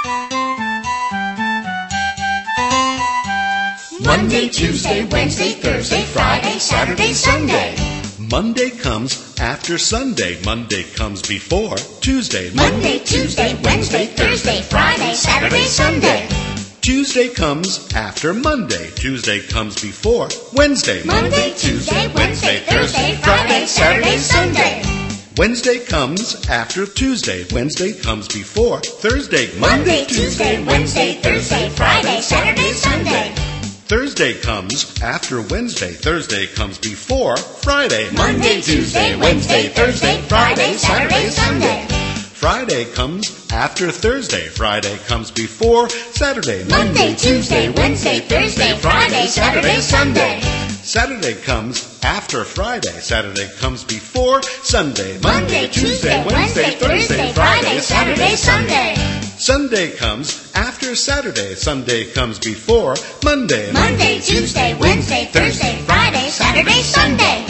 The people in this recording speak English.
Monday, Tuesday, Wednesday, Thursday, Friday, Saturday, Sunday. Monday comes after Sunday. Monday comes before Tuesday. Monday, Tuesday, Wednesday, Thursday, Friday, Saturday, Sunday. Tuesday comes after Monday. Tuesday comes before Wednesday. Monday, Tuesday, Wednesday, Thursday, Friday, Saturday, Sunday. Wednesday comes after Tuesday. Wednesday comes before Thursday. Monday, Tuesday, Wednesday, Thursday, Friday, Saturday, Sunday. Thursday comes after Wednesday. Thursday comes before Friday. Monday, Tuesday, Wednesday, Thursday, Friday, Saturday, Sunday. Friday comes after Thursday. Friday comes before Saturday. Monday, Tuesday, Wednesday, Thursday, Friday, Saturday, Sunday. Saturday comes after Friday. Saturday comes before Sunday. Monday, Tuesday, Wednesday, Thursday, Friday, Saturday, Sunday. Sunday comes after Saturday. Sunday comes before Monday. Monday, Tuesday, Wednesday, Thursday, Friday, Saturday, Sunday.